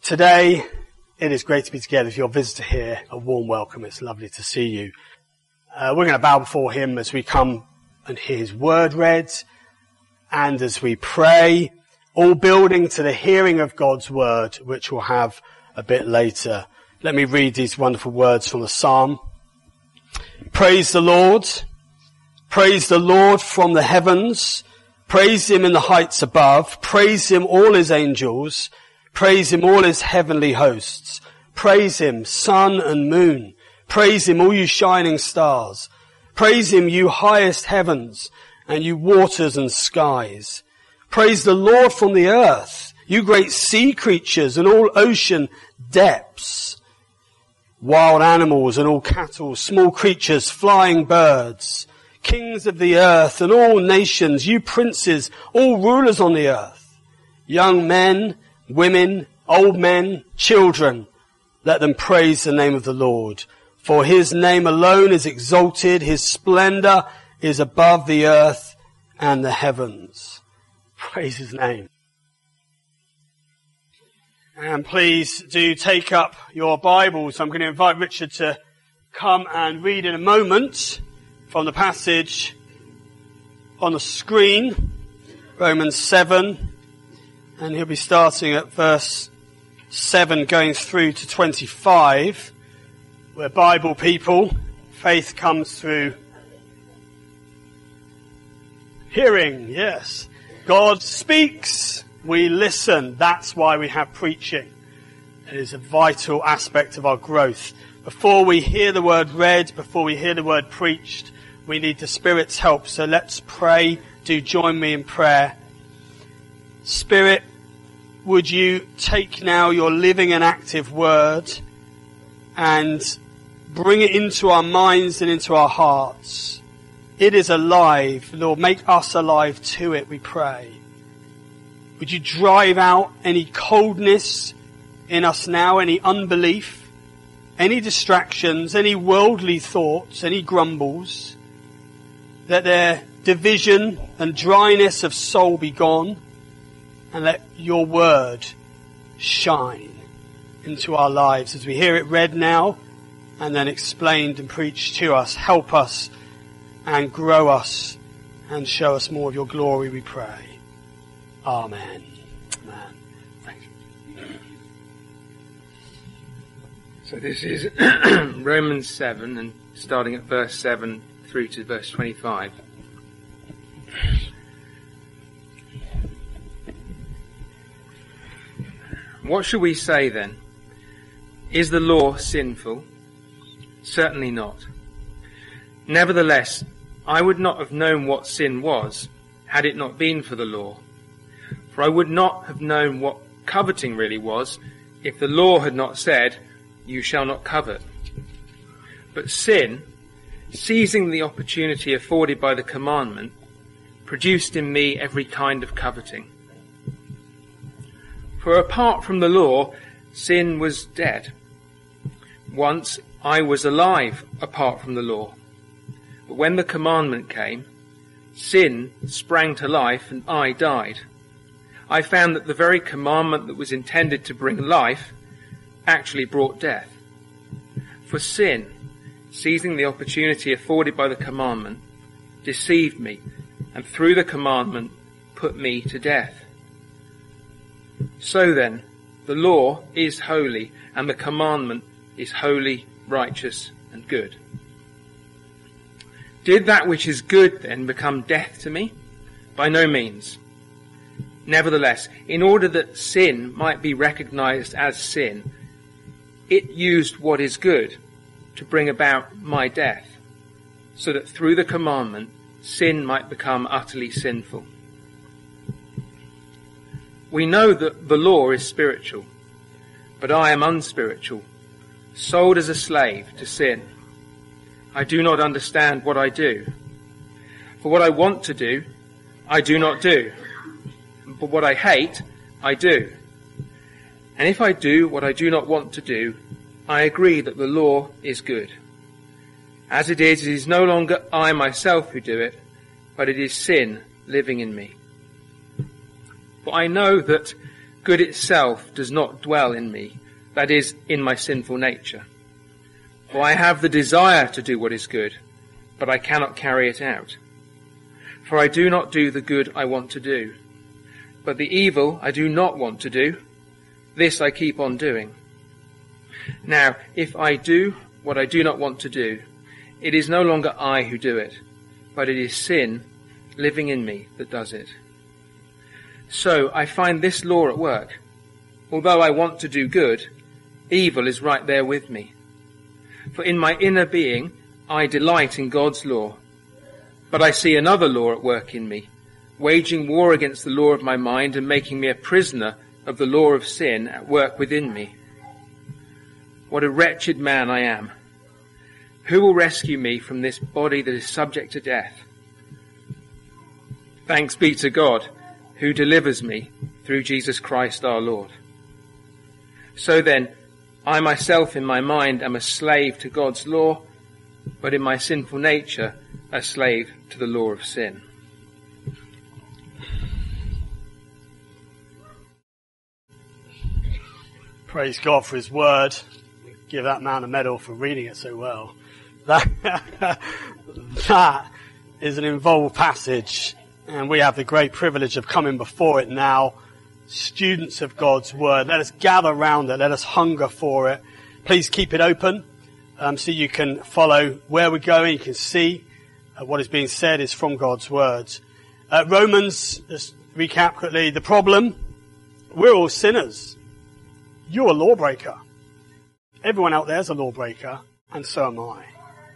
Today, it is great to be together. If you're a visitor here, a warm welcome. It's lovely to see you. We're going to bow before him as we come and hear his word read, and as we pray, all building to the hearing of God's word, which we'll have a bit later. Let me read these wonderful words from the psalm. Praise the Lord. Praise the Lord from the heavens. Praise him in the heights above. Praise him, all his angels. Praise him, all his heavenly hosts. Praise him, sun and moon. Praise him, all you shining stars. Praise him, you highest heavens, and you waters and skies. Praise the Lord from the earth, you great sea creatures and all ocean depths. Wild animals and all cattle, small creatures, flying birds. Kings of the earth and all nations, you princes, all rulers on the earth. Young men, women, old men, children, let them praise the name of the Lord. For his name alone is exalted, his splendor is above the earth and the heavens. Praise his name. And please do take up your Bibles. I'm going to invite Richard to come and read in a moment from the passage on the screen, Romans 7, and he'll be starting at verse 7 going through to 25. We're Bible people. Faith comes through hearing, yes. God speaks, we listen. That's why we have preaching. It is a vital aspect of our growth. Before we hear the word read, before we hear the word preached, we need the Spirit's help. So let's pray. Do join me in prayer. Spirit, would you take now your living and active word and bring it into our minds and into our hearts. It is alive. Lord, make us alive to it, we pray. Would you drive out any coldness in us now, any unbelief, any distractions, any worldly thoughts, any grumbles. Let their division and dryness of soul be gone, and let your word shine into our lives as we hear it read now and then explained and preached to us. Help us and grow us and show us more of your glory, we pray. Amen. Amen. Thank you. So this is Romans 7, and starting at verse 7 through to verse 25. What shall we say then? Is the law sinful? Certainly not. Nevertheless, I would not have known what sin was had it not been for the law. For I would not have known what coveting really was if the law had not said, "You shall not covet." But sin, seizing the opportunity afforded by the commandment, produced in me every kind of coveting. For apart from the law, sin was dead. Once I was alive apart from the law. But when the commandment came, sin sprang to life and I died. I found that the very commandment that was intended to bring life actually brought death. For sin, seizing the opportunity afforded by the commandment, deceived me, and through the commandment put me to death. So then, the law is holy, and the commandment is holy, righteous, and good. Did that which is good then become death to me? By no means. Nevertheless, in order that sin might be recognized as sin, it used what is good to bring about my death, so that through the commandment, sin might become utterly sinful. We know that the law is spiritual, but I am unspiritual, sold as a slave to sin. I do not understand what I do. For what I want to do, I do not do. But what I hate, I do. And if I do what I do not want to do, I agree that the law is good. As it is no longer I myself who do it, but it is sin living in me. For I know that good itself does not dwell in me, that is, in my sinful nature. For I have the desire to do what is good, but I cannot carry it out. For I do not do the good I want to do, but the evil I do not want to do, this I keep on doing. Now, if I do what I do not want to do, it is no longer I who do it, but it is sin living in me that does it. So I find this law at work. Although I want to do good, evil is right there with me. For in my inner being, I delight in God's law. But I see another law at work in me, waging war against the law of my mind and making me a prisoner of the law of sin at work within me. What a wretched man I am! Who will rescue me from this body that is subject to death? Thanks be to God, who delivers me through Jesus Christ our Lord. So then, I myself in my mind am a slave to God's law, but in my sinful nature a slave to the law of sin. Praise God for his word. Give that man a medal for reading it so well. That is an involved passage, and we have the great privilege of coming before it now, students of God's word. Let us gather around it. Let us hunger for it. Please keep it open so you can follow where we're going. You can see what is being said is from God's words. Romans, just recap quickly. The problem, we're all sinners. You're a lawbreaker. Everyone out there is a lawbreaker, and so am I.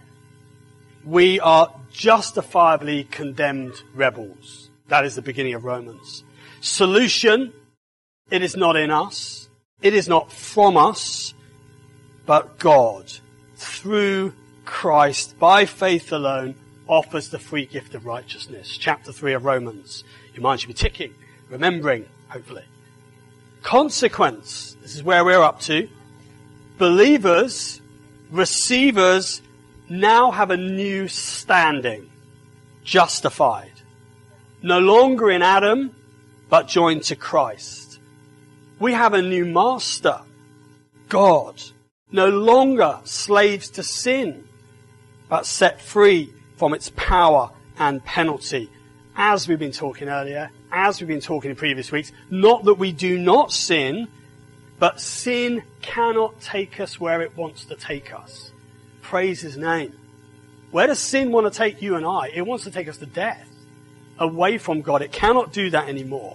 We are justifiably condemned rebels. That is the beginning of Romans. Solution, it is not in us. It is not from us, but God, through Christ, by faith alone, offers the free gift of righteousness. Chapter 3 of Romans. Your mind should be ticking, remembering, hopefully. Consequence, this is where we're up to. Believers, receivers, now have a new standing. Justified. No longer in Adam, but joined to Christ. We have a new master, God. No longer slaves to sin, but set free from its power and penalty. As we've been talking earlier, as we've been talking in previous weeks, not that we do not sin, but sin cannot take us where it wants to take us. Praise his name. Where does sin want to take you and I? It wants to take us to death, away from God. It cannot do that anymore.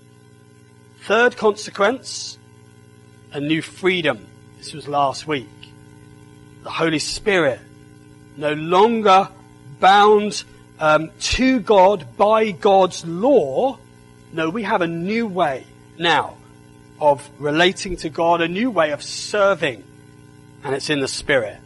Third consequence, a new freedom. This was last week. The Holy Spirit, no longer bound to God by God's law. No, we have a new way now of relating to God, a new way of serving, and it's in the Spirit.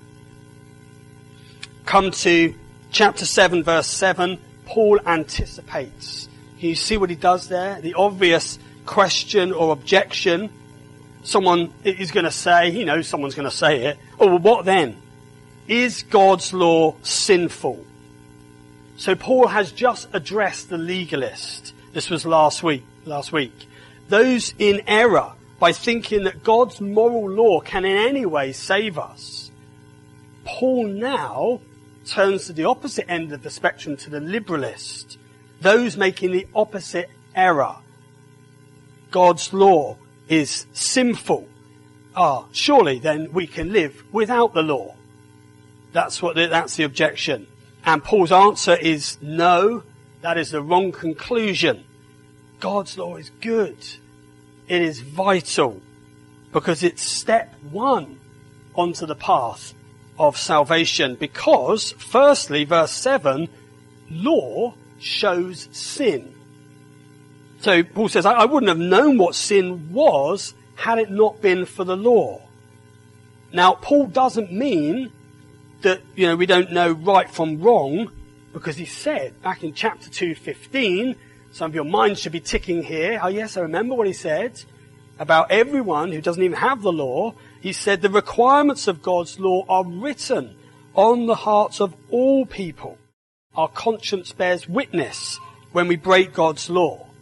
Come to chapter 7, verse 7. Paul anticipates. Can you see what he does there? The obvious question or objection. Someone is going to say, he knows someone's going to say it. Oh, well, what then? Is God's law sinful? So Paul has just addressed the legalist. This was last week. Those in error by thinking that God's moral law can in any way save us. Paul now turns to the opposite end of the spectrum, to the liberalist. Those making the opposite error. God's law is sinful. Surely then we can live without the law. That's the objection. And Paul's answer is no, that is the wrong conclusion. God's law is good. It is vital because it's step one onto the path of salvation. Because, firstly, verse 7, law shows sin. So Paul says, I wouldn't have known what sin was had it not been for the law. Now, Paul doesn't mean that, we don't know right from wrong, because he said back in chapter 2:15, some of your minds should be ticking here. Oh yes, I remember what he said about everyone who doesn't even have the law. He said the requirements of God's law are written on the hearts of all people. Our conscience bears witness when we break God's law.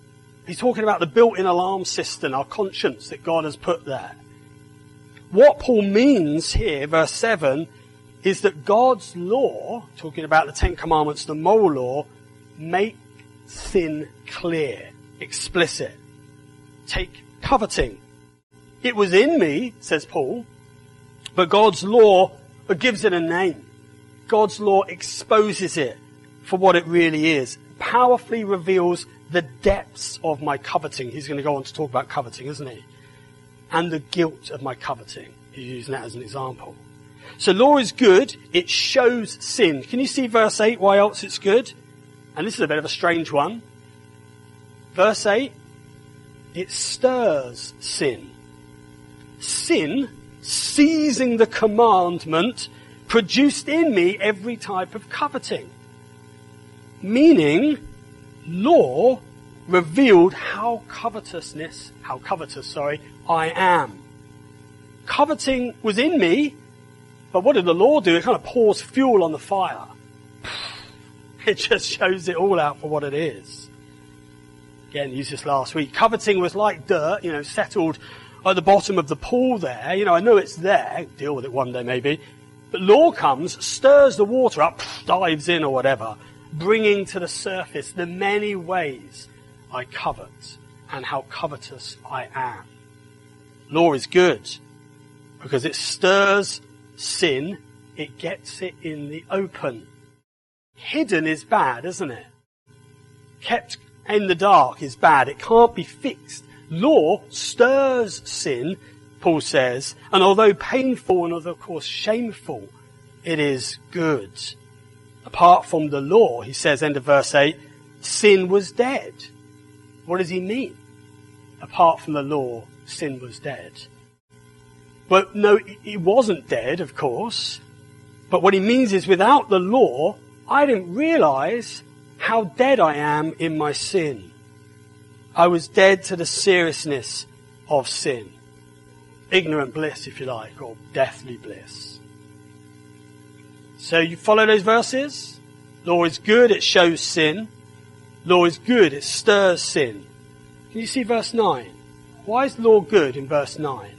He's talking about the built-in alarm system, our conscience that God has put there. What Paul means here, verse 7, is that God's law, talking about the Ten Commandments, the moral law, make sin clear, explicit. Take coveting. It was in me, says Paul, but God's law gives it a name. God's law exposes it for what it really is. Powerfully reveals the depths of my coveting. He's going to go on to talk about coveting, isn't he? And the guilt of my coveting. He's using that as an example. So law is good. It shows sin. Can you see verse 8, why else it's good? And this is a bit of a strange one. Verse 8, it stirs sin. Sin, seizing the commandment, produced in me every type of coveting. Meaning, law revealed how covetous I am. Coveting was in me, but what did the law do? It kind of pours fuel on the fire. It just shows it all out for what it is. Again, used this last week. Coveting was like dirt, settled at the bottom of the pool there. I know it's there. Deal with it one day maybe. But law comes, stirs the water up, dives in or whatever, bringing to the surface the many ways I covet and how covetous I am. Law is good because it stirs sin. It gets it in the open. Hidden is bad, isn't it? Kept in the dark is bad. It can't be fixed. Law stirs sin, Paul says, and although painful and of course shameful, it is good. Apart from the law, he says, end of verse 8, sin was dead. What does he mean? Apart from the law, sin was dead. Well, no, it wasn't dead, of course. But what he means is without the law, I didn't realize how dead I am in my sin. I was dead to the seriousness of sin. Ignorant bliss, if you like, or deathly bliss. So you follow those verses? Law is good, it shows sin. Law is good, it stirs sin. Can you see verse 9? Why is law good in verse 9?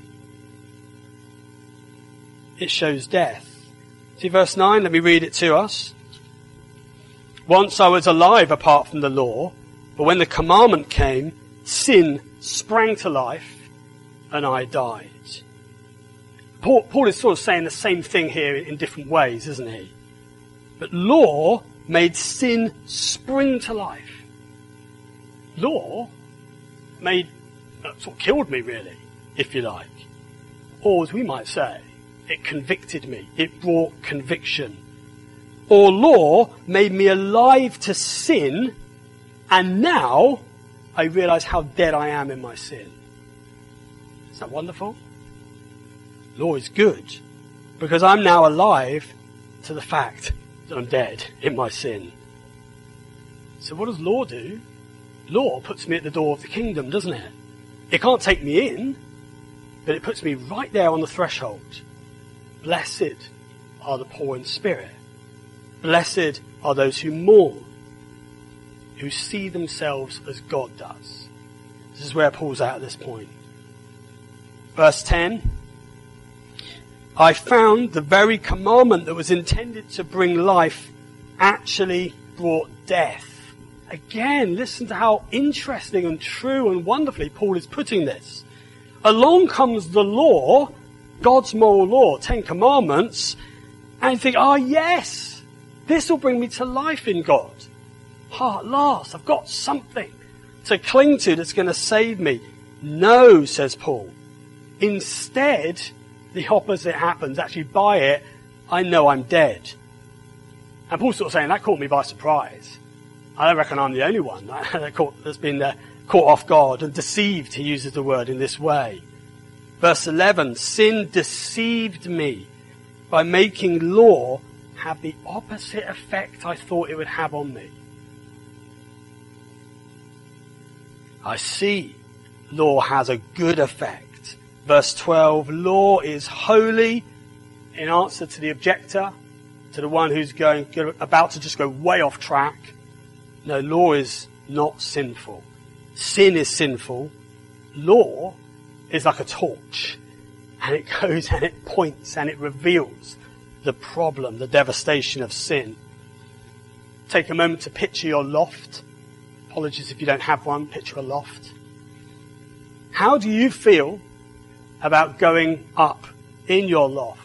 It shows death. See verse 9? Let me read it to us. Once I was alive apart from the law, but when the commandment came, sin sprang to life and I died. Paul is sort of saying the same thing here in different ways, isn't he? But law made sin spring to life. Law sort of killed me, really, if you like. Or as we might say, it convicted me. It brought conviction. Or law made me alive to sin, and now I realize how dead I am in my sin. Isn't that wonderful? Law is good, because I'm now alive to the fact that I'm dead in my sin. So what does law do? Law puts me at the door of the kingdom, doesn't it? It can't take me in, but it puts me right there on the threshold. Blessed are the poor in spirit. Blessed are those who mourn, who see themselves as God does. This is where Paul's at this point. Verse 10. I found the very commandment that was intended to bring life actually brought death. Again, listen to how interesting and true and wonderfully Paul is putting this. Along comes the law, God's moral law, 10 commandments, and you think, yes, this will bring me to life in God. At last, I've got something to cling to that's going to save me. No, says Paul. Instead, the opposite happens. Actually, by it, I know I'm dead. And Paul's sort of saying, that caught me by surprise. I don't reckon I'm the only one that's been caught off guard and deceived, he uses the word in this way. Verse 11, sin deceived me by making law have the opposite effect I thought it would have on me. I see law has a good effect. Verse 12, law is holy in answer to the objector, to the one who's about to just go way off track. No, law is not sinful. sin is sinful. Law is like a torch, and it goes and it points and it reveals the problem, the devastation of sin. Take a moment to picture your loft. Apologies if you don't have one, picture a loft. How do you feel about going up in your loft?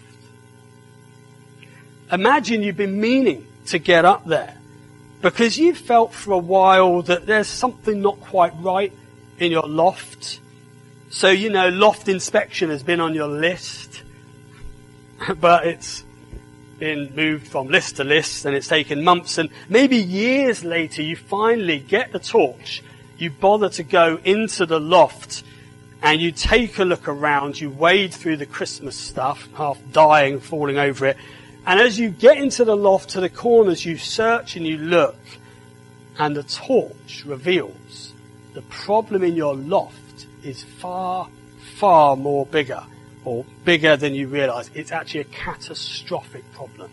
Imagine you've been meaning to get up there because you've felt for a while that there's something not quite right in your loft. So, loft inspection has been on your list, but it's been moved from list to list and it's taken months and maybe years later you finally get the torch, you bother to go into the loft and you take a look around, you wade through the Christmas stuff, half dying, falling over it. And as you get into the loft to the corners, you search and you look, and the torch reveals the problem in your loft is far, far more bigger, or bigger than you realize. It's actually a catastrophic problem.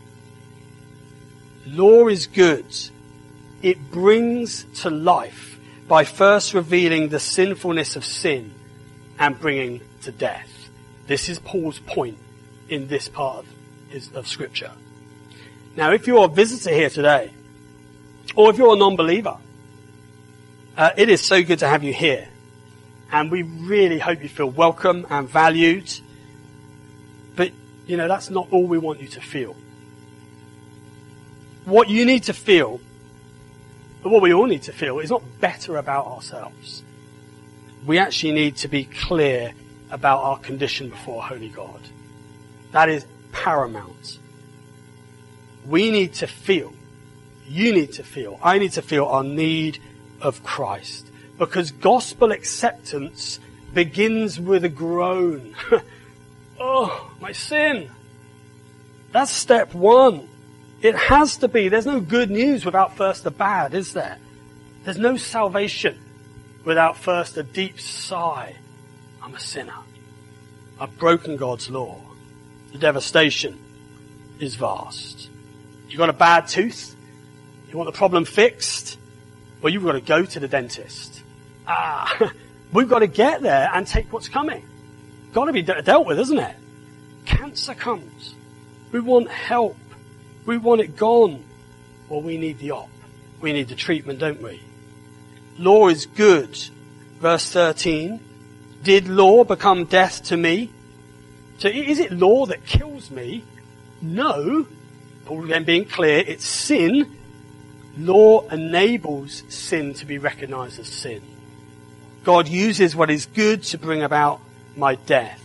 Law is good. It brings to life by first revealing the sinfulness of sin and bringing to death. This is Paul's point in this part of Scripture. Now, if you're a visitor here today, or if you're a non-believer, it is so good to have you here. And we really hope you feel welcome and valued. But, that's not all we want you to feel. What you need to feel, but what we all need to feel, is not better about ourselves. We actually need to be clear about our condition before a holy God. That is paramount. We need to feel, you need to feel, I need to feel our need of Christ. Because gospel acceptance begins with a groan. Oh, my sin. That's step one. It has to be. There's no good news without first the bad, is there? There's no salvation without first a deep sigh. I'm a sinner. I've broken God's law. The devastation is vast. You got a bad tooth? You want the problem fixed? Well, you've got to go to the dentist. We've got to get there and take what's coming. Got to be dealt with, isn't it? Cancer comes. We want help. We want it gone. Well, we need the op. We need the treatment, don't we? Law is good. Verse 13. Did law become death to me? So is it law that kills me? No. Paul again being clear, it's sin. Law enables sin to be recognized as sin. God uses what is good to bring about my death.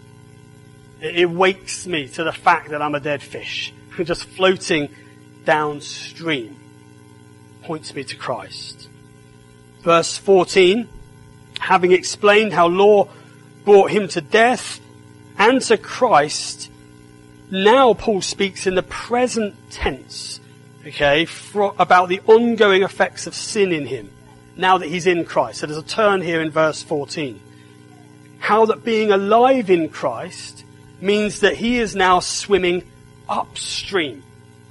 It wakes me to the fact that I'm a dead fish, just floating downstream. Points me to Christ. Verse 14, having explained how law brought him to death and to Christ, now Paul speaks in the present tense, about the ongoing effects of sin in him, now that he's in Christ. So there's a turn here in verse 14. How that being alive in Christ means that he is now swimming upstream.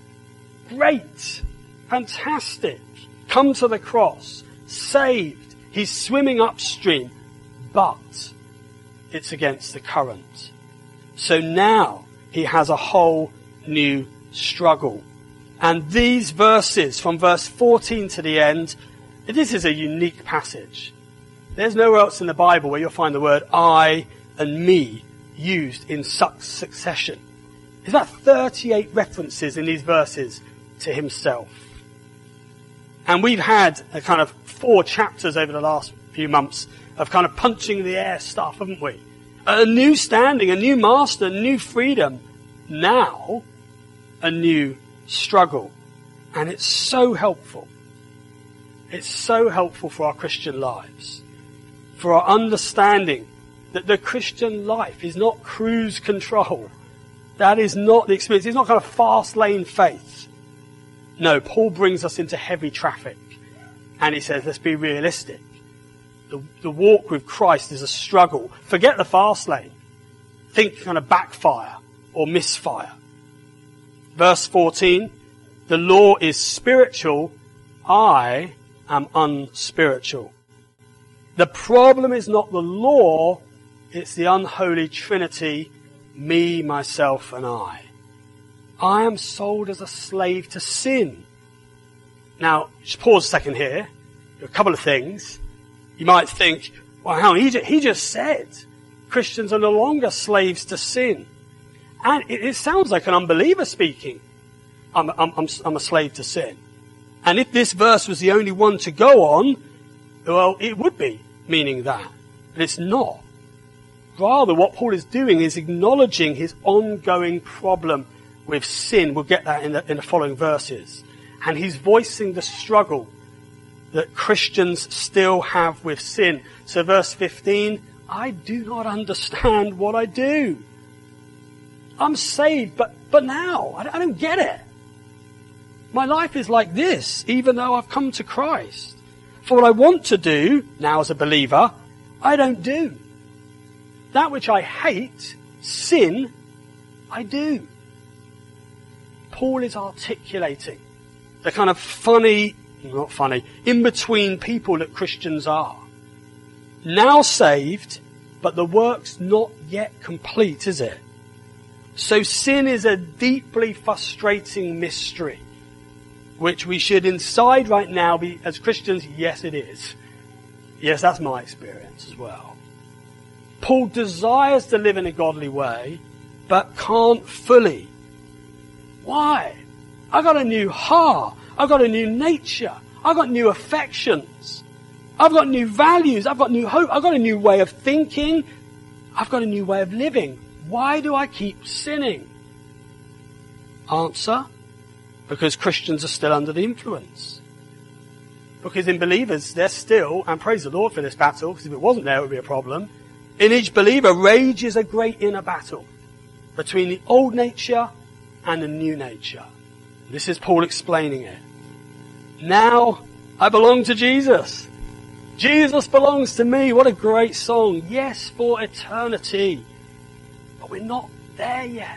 Great. Fantastic. Come to the cross. Saved. He's swimming upstream. But it's against the current. So now he has a whole new struggle. And these verses from verse 14 to the end, this is a unique passage. There's nowhere else in the Bible where you'll find the word I and me used in such succession. There's about 38 references in these verses to himself. And we've had a kind of 4 chapters over the last few months of kind of punching the air stuff, haven't we? A new standing, a new master, new freedom. Now, a new struggle. And it's so helpful. It's so helpful for our Christian lives. For our understanding that the Christian life is not cruise control. That is not the experience. It's not kind of fast lane faith. No, Paul brings us into heavy traffic. And he says, let's be realistic. The walk with Christ is a struggle. Forget the fast lane. Think kind of backfire or misfire. Verse 14, the law is spiritual. I am unspiritual. The problem is not the law, it's the unholy trinity, me, myself, and I. I am sold as a slave to sin. Now, just pause a second here. A couple of things. You might think, well, hang on, he just said Christians are no longer slaves to sin. And it sounds like an unbeliever speaking. I'm a slave to sin. And if this verse was the only one to go on, well, it would be meaning that. But it's not. Rather, what Paul is doing is acknowledging his ongoing problem with sin. We'll get that in the following verses. And he's voicing the struggle that Christians still have with sin. So verse 15, I do not understand what I do. I'm saved, but now, I don't get it. My life is like this, even though I've come to Christ. For what I want to do, now as a believer, I don't do. That which I hate, sin, I do. Paul is articulating the kind of in-between people that Christians are. Now saved, but the work's not yet complete, is it? So sin is a deeply frustrating mystery, which we should inside right now be, as Christians, yes it is. Yes, that's my experience as well. Paul desires to live in a godly way, but can't fully. Why? I got a new heart. I've got a new nature. I've got new affections. I've got new values. I've got new hope. I've got a new way of thinking. I've got a new way of living. Why do I keep sinning? Answer: because Christians are still under the influence. Because in believers, they're still, and praise the Lord for this battle, because if it wasn't there, it would be a problem. In each believer rages a great inner battle between the old nature and the new nature. This is Paul explaining it. Now I belong to Jesus. Jesus belongs to me. What a great song. Yes, for eternity. But we're not there yet.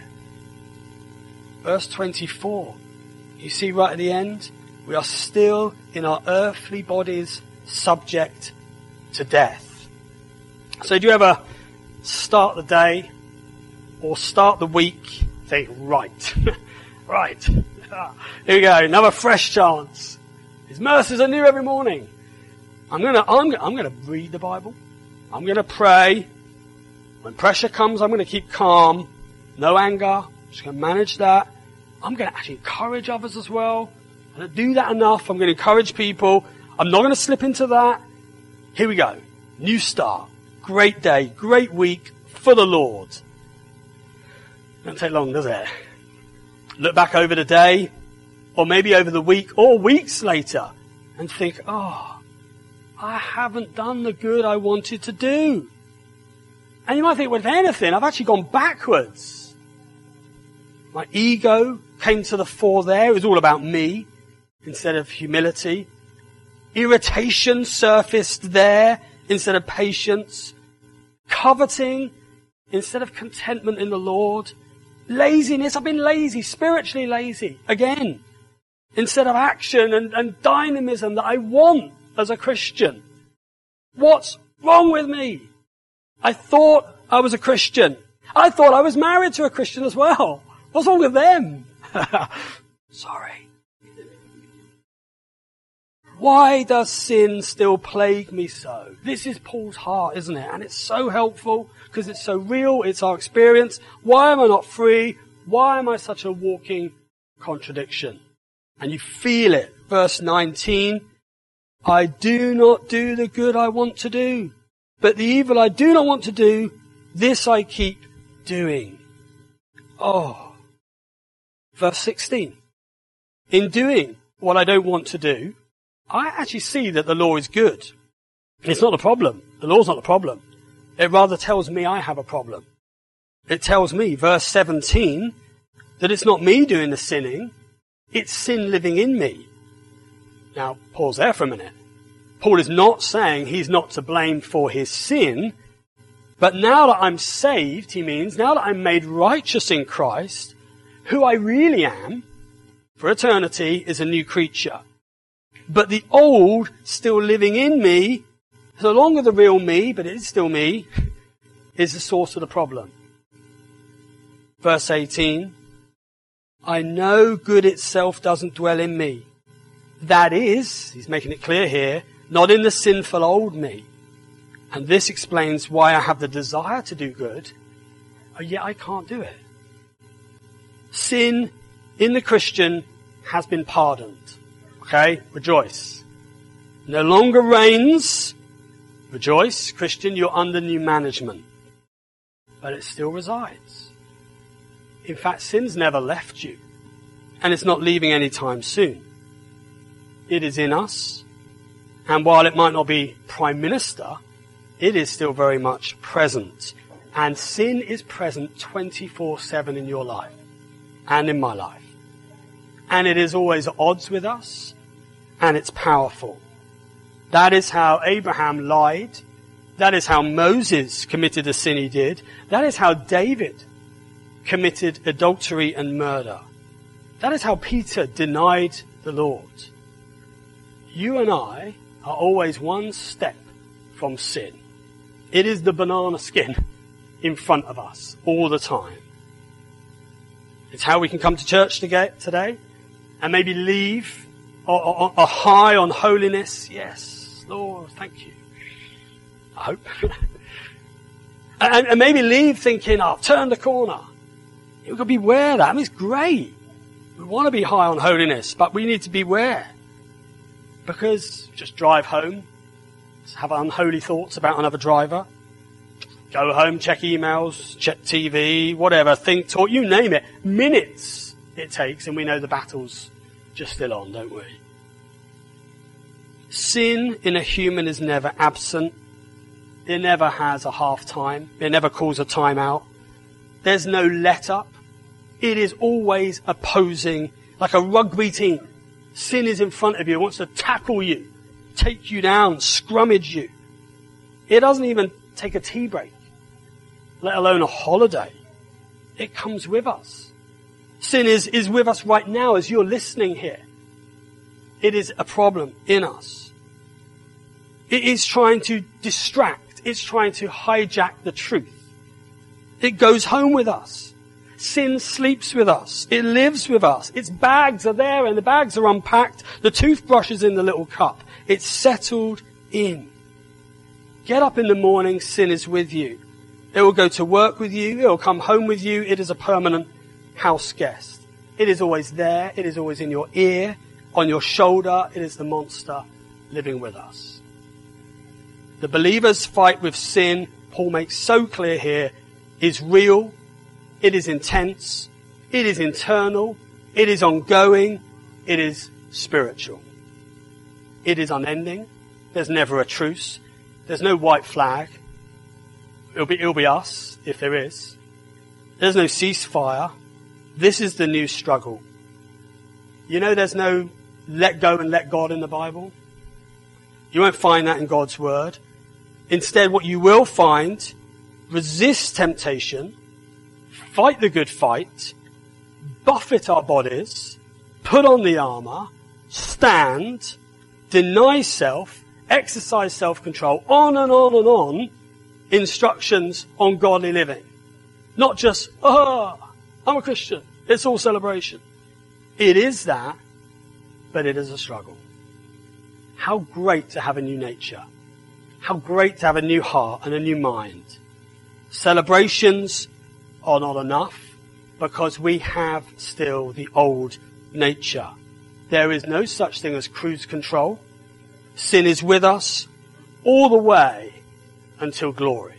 Verse 24. You see right at the end, we are still in our earthly bodies subject to death. So do you ever start the day or start the week, think, right, right, here we go, another fresh chance. His mercies are new every morning. I'm gonna read the Bible. I'm gonna pray. When pressure comes, I'm gonna keep calm. No anger. I'm just gonna manage that. I'm gonna actually encourage others as well. I don't do that enough. I'm gonna encourage people. I'm not gonna slip into that. Here we go. New start. Great day. Great week for the Lord. Doesn't take long, does it? Look back over the day, or maybe over the week, or weeks later, and think, oh, I haven't done the good I wanted to do. And you might think, well, if anything, I've actually gone backwards. My ego came to the fore there. It was all about me instead of humility. Irritation surfaced there instead of patience. Coveting instead of contentment in the Lord. Laziness, I've been lazy, spiritually lazy, again, instead of action and dynamism that I want as a Christian. What's wrong with me? I thought I was a Christian. I thought I was married to a Christian as well. What's wrong with them? Sorry. Why does sin still plague me so? This is Paul's heart, isn't it? And it's so helpful because it's so real. It's our experience. Why am I not free? Why am I such a walking contradiction? And you feel it. Verse 19. I do not do the good I want to do, but the evil I do not want to do, this I keep doing. Oh. Verse 16. In doing what I don't want to do, I actually see that the law is good. It's not the problem. The law's not the problem. It rather tells me I have a problem. It tells me, verse 17, that it's not me doing the sinning, it's sin living in me. Now, pause there for a minute. Paul is not saying he's not to blame for his sin, but now that I'm saved, he means, now that I'm made righteous in Christ, who I really am, for eternity, is a new creature. But the old still living in me So no longer the real me, but it is still me, is the source of the problem. Verse 18, I know good itself doesn't dwell in me. That is, he's making it clear here, not in the sinful old me. And this explains why I have the desire to do good, and yet I can't do it. Sin in the Christian has been pardoned. Okay? Rejoice. No longer reigns. Rejoice. Christian, you're under new management. But it still resides. In fact, sin's never left you. And it's not leaving anytime soon. It is in us. And while it might not be Prime Minister, it is still very much present. And sin is present 24/7 in your life. And in my life. And it is always at odds with us. And it's powerful. That is how Abraham lied. That is how Moses committed the sin he did. That is how David committed adultery and murder. That is how Peter denied the Lord. You and I are always one step from sin. It is the banana skin in front of us all the time. It's how we can come to church today and maybe leave a high on holiness. Yes, Lord, thank you. I hope. and maybe leave thinking, I've turned the corner. You've got to beware of that. I mean, it's great. We want to be high on holiness, but we need to beware. Because just drive home, have unholy thoughts about another driver, go home, check emails, check TV, whatever, think, talk, you name it. Minutes it takes, and we know the battle's just still on, don't we? Sin in a human is never absent. It never has a half time. It never calls a time out. There's no let up. It is always opposing, like a rugby team. Sin is in front of you. It wants to tackle you, take you down, scrummage you. It doesn't even take a tea break, let alone a holiday. It comes with us. Sin is with us right now as you're listening here. It is a problem in us. It is trying to distract. It's trying to hijack the truth. It goes home with us. Sin sleeps with us. It lives with us. Its bags are there and the bags are unpacked. The toothbrush is in the little cup. It's settled in. Get up in the morning, sin is with you. It will go to work with you. It will come home with you. It is a permanent house guest. It is always there. It is always in your ear, on your shoulder. It is the monster living with us. The believer's fight with sin, Paul makes so clear here, is real. It is intense. It is internal. It is ongoing. It is spiritual. It is unending. There's never a truce. There's no white flag. It'll be us, if there is. There's no ceasefire. This is the new struggle. You know, there's no let go and let God in the Bible. You won't find that in God's word. Instead, what you will find, resist temptation, fight the good fight, buffet our bodies, put on the armor, stand, deny self, exercise self-control, on and on and on, instructions on godly living. Not just, I'm a Christian. It's all celebration. It is that, but it is a struggle. How great to have a new nature. How great to have a new heart and a new mind. Celebrations are not enough because we have still the old nature. There is no such thing as cruise control. Sin is with us all the way until glory.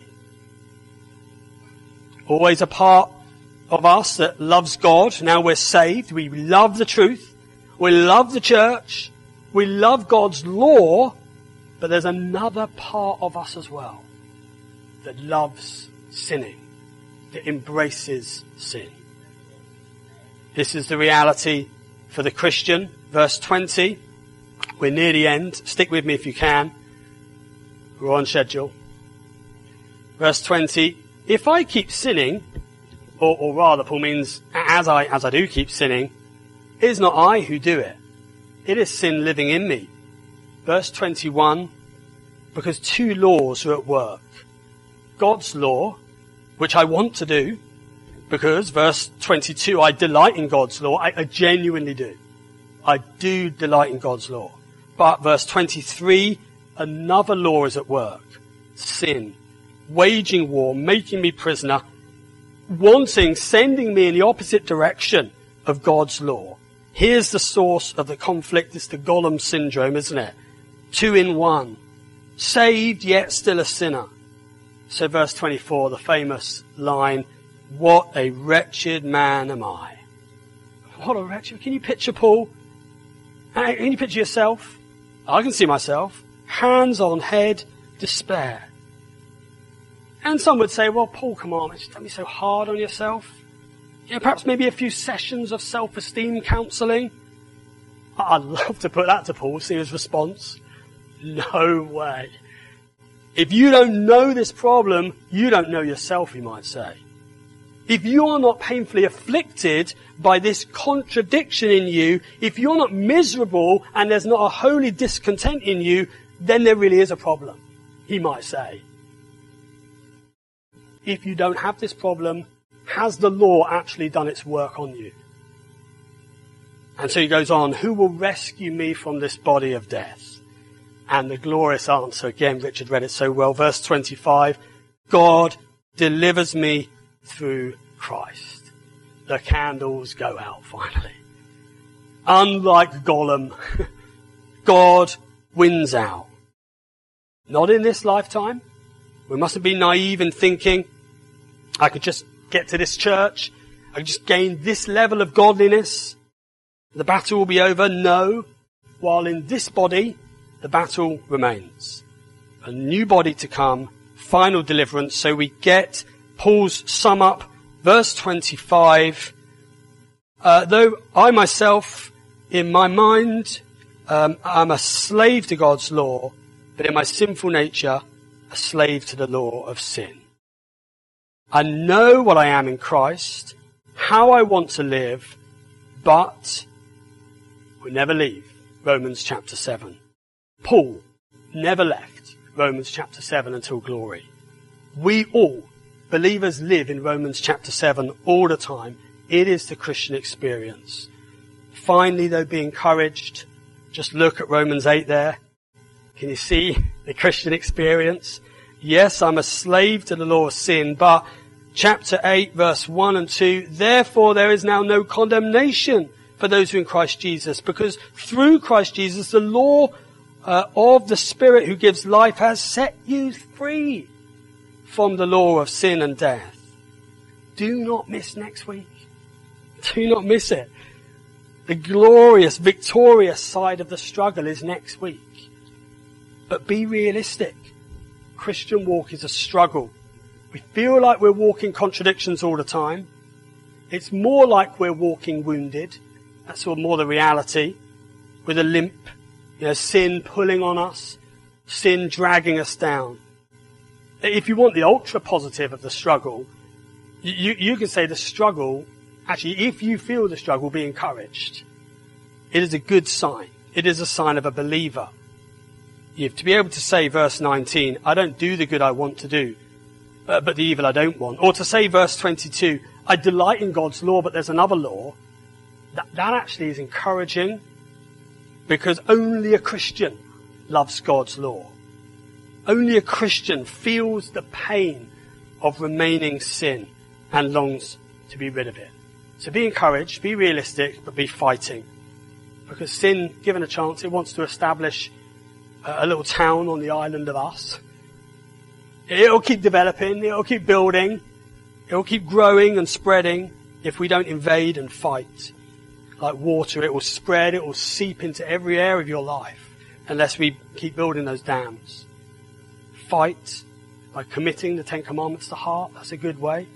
Always a part of us that loves God. Now we're saved. We love the truth. We love the church. We love God's law. But there's another part of us as well that loves sinning, that embraces sin. This is the reality for the Christian. Verse 20. We're near the end. Stick with me if you can. We're on schedule. Verse 20. If I keep sinning, or rather Paul means as I do keep sinning, it is not I who do it. It is sin living in me. Verse 21. Because two laws are at work. God's law, which I want to do, because verse 22, I delight in God's law. I genuinely do. I do delight in God's law. But verse 23, another law is at work. Sin, waging war, making me prisoner, sending me in the opposite direction of God's law. Here's the source of the conflict. It's the Gollum syndrome, isn't it? 2 in 1. Saved, yet still a sinner. So verse 24, the famous line, what a wretched man am I. What a wretched... Can you picture Paul? Can you picture yourself? I can see myself. Hands on head, despair. And some would say, well, Paul, come on, don't be so hard on yourself. Perhaps maybe a few sessions of self-esteem counselling. I'd love to put that to Paul, see his response. No way. If you don't know this problem, you don't know yourself, he might say. If you are not painfully afflicted by this contradiction in you, if you're not miserable and there's not a holy discontent in you, then there really is a problem, he might say. If you don't have this problem, has the law actually done its work on you? And so he goes on, who will rescue me from this body of death? And the glorious answer, again, Richard read it so well, verse 25, God delivers me through Christ. The candles go out finally. Unlike Gollum, God wins out. Not in this lifetime. We mustn't be naive in thinking, I could just get to this church, I could just gain this level of godliness, the battle will be over. No. While in this body, the battle remains. A new body to come, final deliverance. So we get Paul's sum up, verse 25. Though I myself, in my mind, I'm a slave to God's law, but in my sinful nature, a slave to the law of sin. I know what I am in Christ, how I want to live, but we never leave. Romans chapter 7. Paul never left Romans chapter 7 until glory. We all, believers, live in Romans chapter 7 all the time. It is the Christian experience. Finally, though, be encouraged. Just look at Romans 8 there. Can you see the Christian experience? Yes, I'm a slave to the law of sin, but chapter 8, verse 1 and 2, therefore there is now no condemnation for those who are in Christ Jesus, because through Christ Jesus, the law of the Spirit who gives life has set you free from the law of sin and death. Do not miss next week. Do not miss it. The glorious, victorious side of the struggle is next week. But be realistic. Christian walk is a struggle. We feel like we're walking contradictions all the time. It's more like we're walking wounded. That's more the reality. With a limp, sin pulling on us, sin dragging us down. If you want the ultra positive of the struggle, you can say the struggle, actually, if you feel the struggle, be encouraged. It is a good sign. It is a sign of a believer. You have to be able to say, verse 19, I don't do the good I want to do, but the evil I don't want. Or to say, verse 22, I delight in God's law, but there's another law. That actually is encouraging, because only a Christian loves God's law. Only a Christian feels the pain of remaining sin and longs to be rid of it. So be encouraged, be realistic, but be fighting. Because sin, given a chance, it wants to establish a little town on the island of us. It'll keep developing, it'll keep building, it'll keep growing and spreading if we don't invade and fight. Like water, it will spread, it will seep into every area of your life unless we keep building those dams. Fight by committing the 10 Commandments to heart. That's a good way.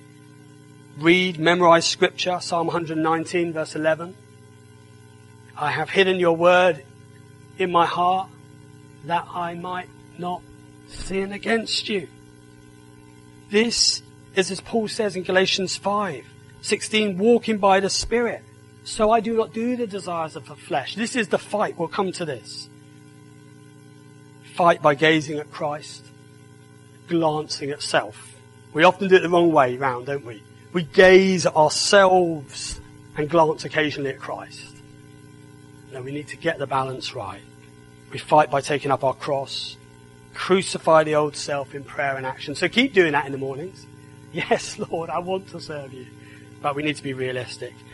Read, memorize scripture, Psalm 119 verse 11. I have hidden your word in my heart that I might not sin against you. This is, as Paul says in Galatians 5:16, walking by the Spirit, so I do not do the desires of the flesh. This is the fight. We'll come to this. fight by gazing at Christ, glancing at self. We often do it the wrong way round, don't we? We gaze at ourselves and glance occasionally at Christ. No, we need to get the balance right. We fight by taking up our cross, crucify the old self in prayer and action. So keep doing that in the mornings. Yes, Lord, I want to serve you. But we need to be realistic.